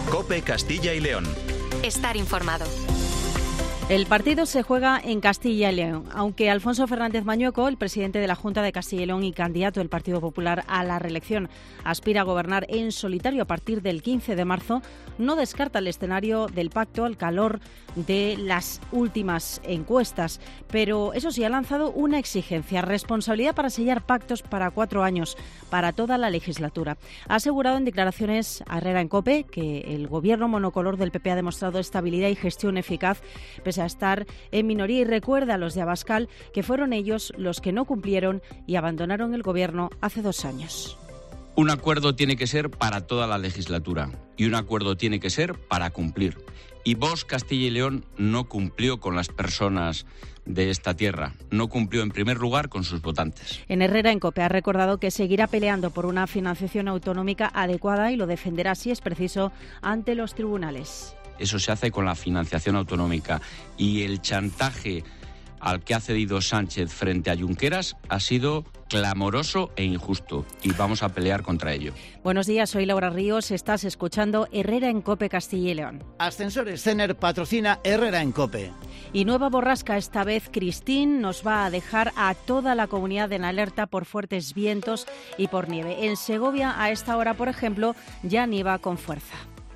COPE Castilla y León. Estar informado. El partido se juega en Castilla y León, aunque Alfonso Fernández Mañueco, el presidente de la Junta de Castilla y León y candidato del Partido Popular a la reelección, aspira a gobernar en solitario a partir del 15 de marzo, no descarta el escenario del pacto al calor de las últimas encuestas. Pero eso sí, ha lanzado una exigencia: responsabilidad para sellar pactos para 4 años, para toda la legislatura. Ha asegurado en declaraciones a Herrera en COPE que el gobierno monocolor del PP ha demostrado estabilidad y gestión eficaz, pese a estar en minoría, y recuerda a los de Abascal que fueron ellos los que no cumplieron y abandonaron el gobierno hace 2 años. Un acuerdo tiene que ser para toda la legislatura y un acuerdo tiene que ser para cumplir. Y Vox Castilla y León no cumplió con las personas de esta tierra, no cumplió en primer lugar con sus votantes. En Herrera en COPE ha recordado que seguirá peleando por una financiación autonómica adecuada y lo defenderá si es preciso ante los tribunales. Eso se hace con la financiación autonómica, y el chantaje al que ha cedido Sánchez frente a Junqueras ha sido clamoroso e injusto, y vamos a pelear contra ello. Buenos días, soy Laura Ríos, estás escuchando Herrera en COPE Castilla y León. Ascensores Cener patrocina Herrera en COPE. Y nueva borrasca, esta vez Cristín, nos va a dejar a toda la comunidad en alerta por fuertes vientos y por nieve. En Segovia, a esta hora, por ejemplo, ya nieva con fuerza.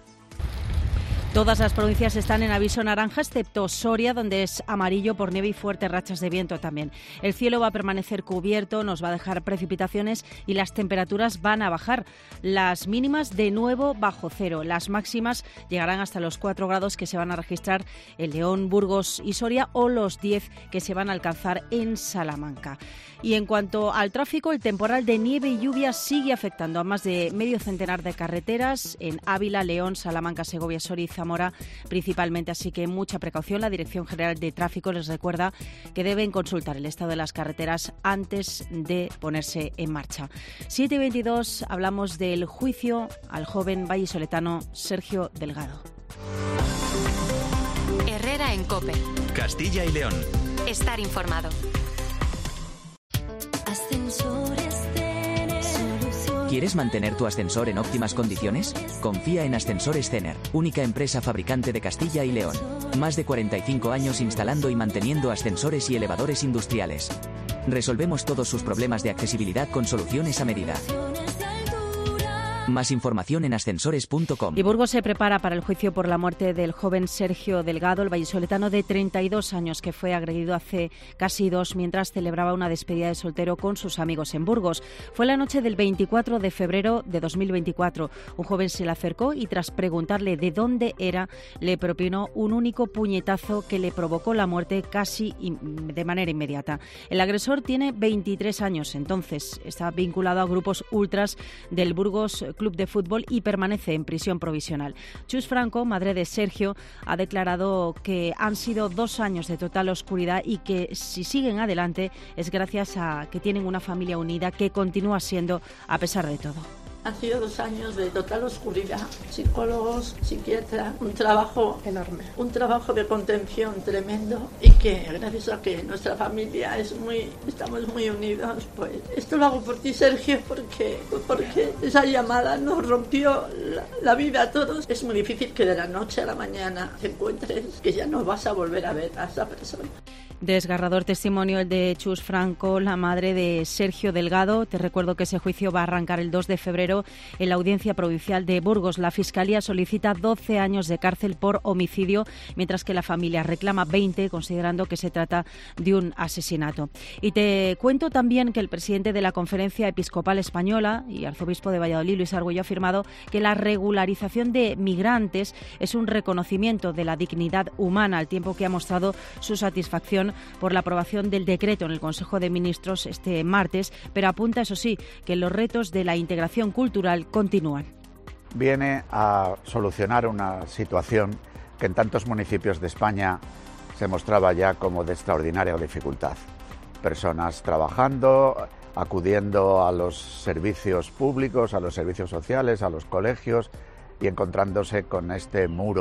Todas las provincias están en aviso naranja, excepto Soria, donde es amarillo por nieve y fuertes rachas de viento también. El cielo va a permanecer cubierto, nos va a dejar precipitaciones y las temperaturas van a bajar. Las mínimas de nuevo bajo cero. Las máximas llegarán hasta los 4 grados que se van a registrar en León, Burgos y Soria, o los 10 que se van a alcanzar en Salamanca. Y en cuanto al tráfico, el temporal de nieve y lluvia sigue afectando a más de medio centenar de carreteras en Ávila, León, Salamanca, Segovia, Soria y Zamora principalmente, así que mucha precaución. La Dirección General de Tráfico les recuerda que deben consultar el estado de las carreteras antes de ponerse en marcha. 7:22, hablamos del juicio al joven vallisoletano Sergio Delgado. Herrera en COPE. Castilla y León. Estar informado. ¿Quieres mantener tu ascensor en óptimas condiciones? Confía en Ascensores Cener, única empresa fabricante de Castilla y León. Más de 45 años instalando y manteniendo ascensores y elevadores industriales. Resolvemos todos sus problemas de accesibilidad con soluciones a medida. Más información en ascensores.com. Y Burgos se prepara para el juicio por la muerte del joven Sergio Delgado, el vallisoletano de 32 años que fue agredido hace casi 2 mientras celebraba una despedida de soltero con sus amigos en Burgos. Fue la noche del 24 de febrero de 2024. Un joven se le acercó y, tras preguntarle de dónde era, le propinó un único puñetazo que le provocó la muerte casi de manera inmediata. El agresor tiene 23 años, entonces está vinculado a grupos ultras del Burgos Club de Fútbol y permanece en prisión provisional. Chus Franco, madre de Sergio, ha declarado que han sido 2 años de total oscuridad y que si siguen adelante es gracias a que tienen una familia unida que continúa siendo a pesar de todo. Han sido 2 años de total oscuridad, psicólogos, psiquiatras, un trabajo enorme, un trabajo de contención tremendo, y que gracias a que nuestra familia estamos muy unidos, pues esto lo hago por ti, Sergio, porque esa llamada nos rompió la vida a todos. Es muy difícil que de la noche a la mañana te encuentres que ya no vas a volver a ver a esa persona. Desgarrador testimonio el de Chus Franco, la madre de Sergio Delgado. Te recuerdo que ese juicio va a arrancar el 2 de febrero en la Audiencia Provincial de Burgos. La Fiscalía solicita 12 años de cárcel por homicidio, mientras que la familia reclama 20, considerando que se trata de un asesinato. Y te cuento también que el presidente de la Conferencia Episcopal Española y arzobispo de Valladolid, Luis Argüello, ha afirmado que la regularización de migrantes es un reconocimiento de la dignidad humana, al tiempo que ha mostrado su satisfacción por la aprobación del decreto en el Consejo de Ministros este martes, pero apunta, eso sí, que los retos de la integración cultural continúan. Viene a solucionar una situación que en tantos municipios de España se mostraba ya como de extraordinaria dificultad. Personas trabajando, acudiendo a los servicios públicos, a los servicios sociales, a los colegios, y encontrándose con este muro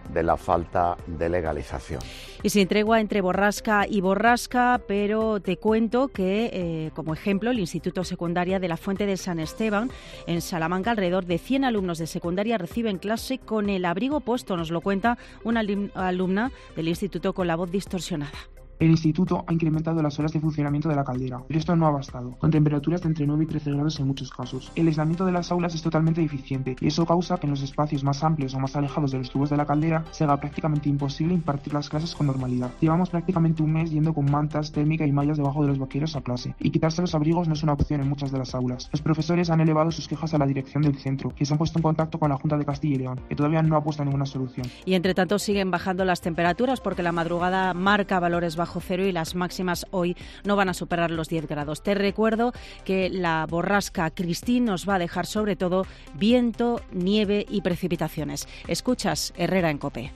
de la falta de legalización. Y sin tregua entre borrasca y borrasca, pero te cuento que, como ejemplo, el Instituto Secundaria de la Fuente de San Esteban, en Salamanca, alrededor de 100 alumnos de secundaria reciben clase con el abrigo puesto. Nos lo cuenta una alumna del instituto con la voz distorsionada. El instituto ha incrementado las horas de funcionamiento de la caldera, pero esto no ha bastado, con temperaturas de entre 9 y 13 grados en muchos casos. El aislamiento de las aulas es totalmente deficiente y eso causa que en los espacios más amplios o más alejados de los tubos de la caldera se haga prácticamente imposible impartir las clases con normalidad. Llevamos prácticamente un mes yendo con mantas, térmica y mallas debajo de los vaqueros a clase, y quitarse los abrigos no es una opción en muchas de las aulas. Los profesores han elevado sus quejas a la dirección del centro, que se han puesto en contacto con la Junta de Castilla y León, que todavía no ha puesto ninguna solución. Y entre tanto siguen bajando las temperaturas porque la madrugada marca valores bajo cero y las máximas hoy no van a superar los 10 grados. Te recuerdo que la borrasca Christine nos va a dejar sobre todo viento, nieve y precipitaciones. Escuchas Herrera en COPE.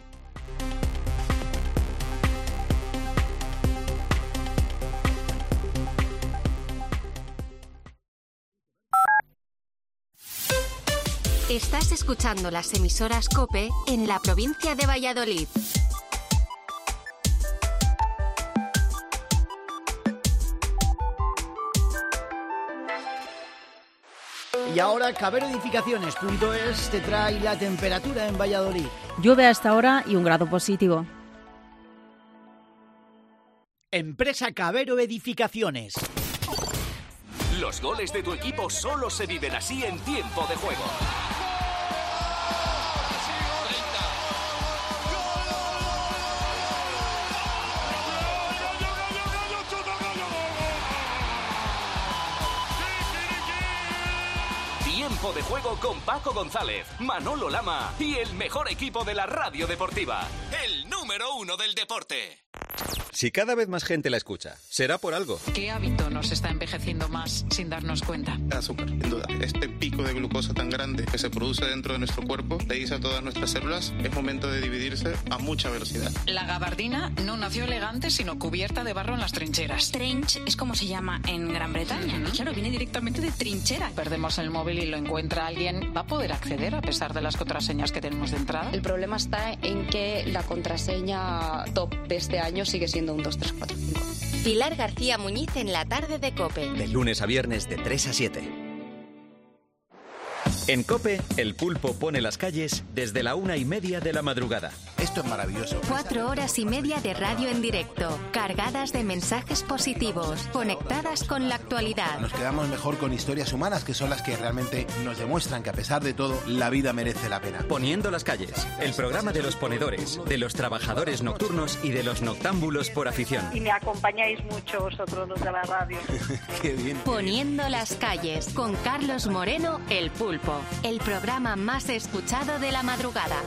Estás escuchando las emisoras COPE en la provincia de Valladolid. Y ahora caberoedificaciones.es te trae la temperatura en Valladolid. Llueve a esta hora y 1 grado positivo. Empresa Cabero Edificaciones. Los goles de tu equipo solo se viven así en tiempo de juego. Tiempo de juego con Paco González, Manolo Lama y el mejor equipo de la radio deportiva, el número 1 del deporte. Si cada vez más gente la escucha, será por algo. ¿Qué hábito nos está envejeciendo más sin darnos cuenta? Azúcar, sin duda. Este pico de glucosa tan grande que se produce dentro de nuestro cuerpo le dice a todas nuestras células, es momento de dividirse a mucha velocidad. La gabardina no nació elegante, sino cubierta de barro en las trincheras. Trench es como se llama en Gran Bretaña. Y claro, viene directamente de trinchera. Perdemos el móvil y lo encuentra alguien, ¿va a poder acceder a pesar de las contraseñas que tenemos de entrada? El problema está en que la contraseña top de este año sigue siendo un 2, 3, 4, 5. Pilar García Muñiz en la tarde de COPE. De lunes a viernes de 3 a 7. En COPE, el pulpo pone las calles desde la 1:30 de la madrugada. Esto es maravilloso. 4 horas y media de radio en directo, cargadas de mensajes positivos, conectadas con la actualidad. Nos quedamos mejor con historias humanas, que son las que realmente nos demuestran que a pesar de todo, la vida merece la pena. Poniendo las calles, el programa de los ponedores, de los trabajadores nocturnos y de los noctámbulos por afición. Y me acompañáis mucho vosotros los de la radio. Qué bien. Poniendo las calles, con Carlos Moreno, el pulpo. El programa más escuchado de la madrugada.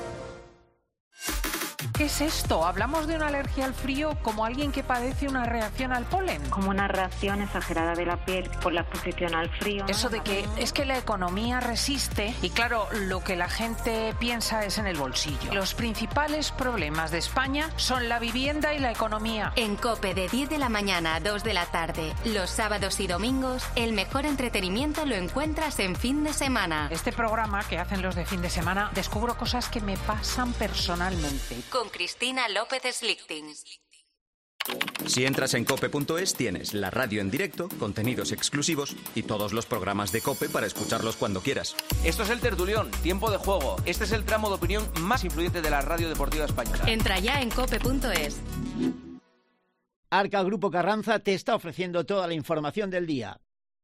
¿Qué es esto? ¿Hablamos de una alergia al frío como alguien que padece una reacción al polen? Como una reacción exagerada de la piel por la exposición al frío. Eso de que es que la economía resiste y claro, lo que la gente piensa es en el bolsillo. Los principales problemas de España son la vivienda y la economía. En COPE de 10 de la mañana a 2 de la tarde, los sábados y domingos, el mejor entretenimiento lo encuentras en fin de semana. Este programa que hacen los de fin de semana, descubro cosas que me pasan personalmente. Con Cristina López Slichting. Si entras en cope.es tienes la radio en directo, contenidos exclusivos y todos los programas de COPE para escucharlos cuando quieras. Esto es El Tertulión, tiempo de juego. Este es el tramo de opinión más influyente de la radio deportiva española. Entra ya en cope.es. Arca Grupo Carranza te está ofreciendo toda la información del día.